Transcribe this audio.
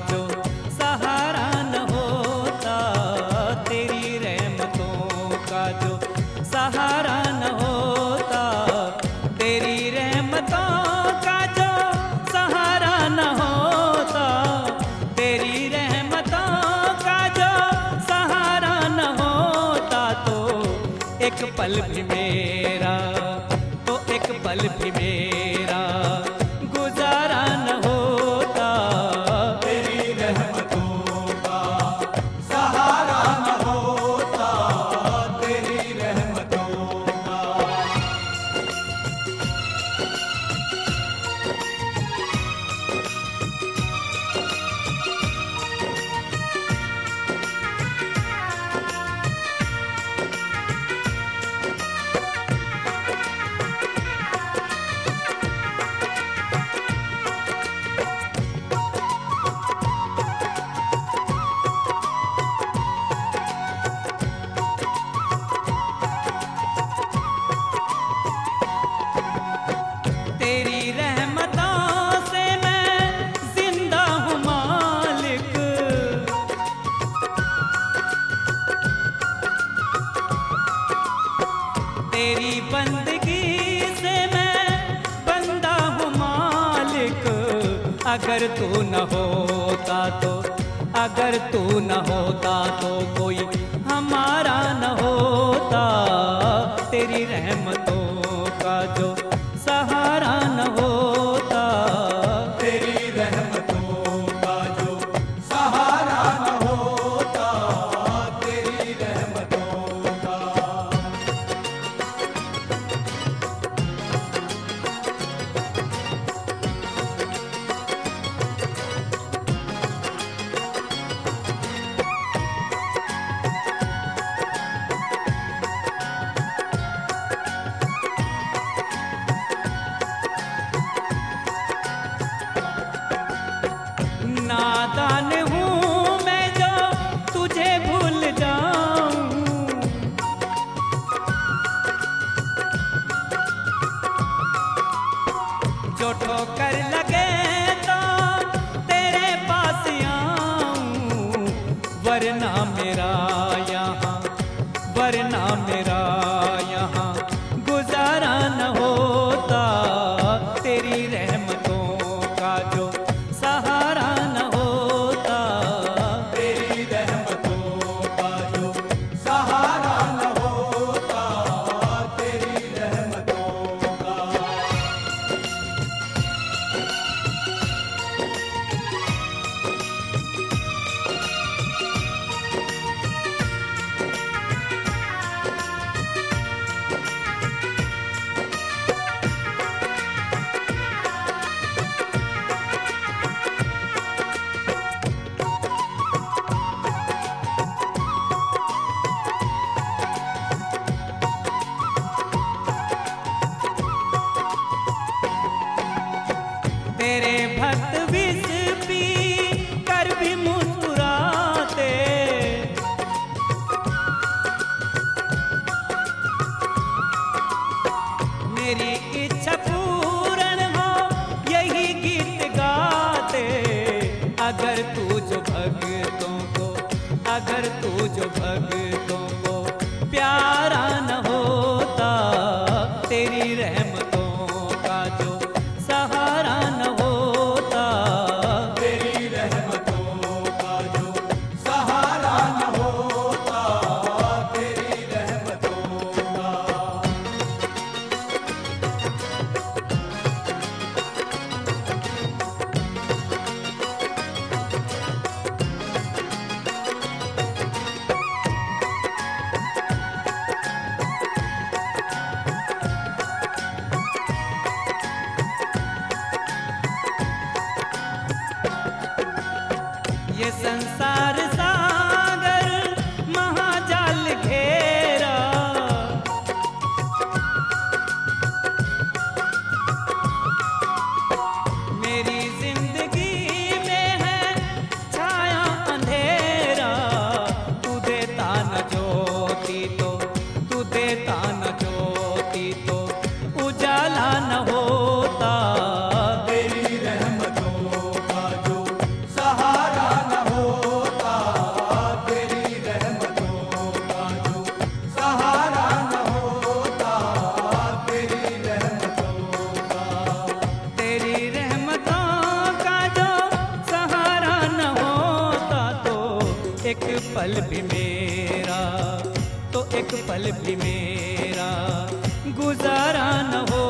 जो सहारा न होता, तेरी रहमतों का जो सहारा न होता, तेरी रहमतों का जो सहारा न होता, तेरी रहमतों का जो सहारा न होता, तो एक पल भी मेरा, तो एक पल भी मेरा गुजारा न होता, तेरी रहमतों का सहारा न होता, तेरी रहमतों का। तेरी रहमतों से मैं जिंदा हूँ मालिक, तेरी बंदगी से मैं बंदा हूँ मालिक। अगर तू न होता तो, अगर तू न होता तो कोई हमारा न होता, तेरी रहमतों का जो सहारा न होता, तेरी रहमतों का जो सहारा न होता, तेरी रहमतों का। नादान हूँ मैं जो तुझे भूल जाऊं, जो ठोकर लगे तो तेरे पास आऊं, वरना मेरा यहाँ, वरना मेरा यहाँ गुजारा न होता, तेरी रहमतों का जो सहारा न होता, तेरी रहमतों का जो सहारा न होता, तेरी रहमतों का। तेरे भक्त विष पी कर भी मुस्कुराते, मेरी इच्छा पूर्ण हो यही गीत गाते। अगर तू जो भक्तों को, अगर तू जो भक्तों को प्यारा न होता, तेरी रहमतों का जो सहारा न होता, तेरी रहमतों का जो सहारा न होता, तेरी रहमतों का। ये संसार सागर महाजाल घेरा, मेरी जिंदगी में है छाया अंधेरा। तू देता न ज्योति तो, तू देता न ज्योति तो उजाला न होता, तेरी रहमतों का जो सहारा पल भी मेरा, तो एक पल भी मेरा गुजारा न हो।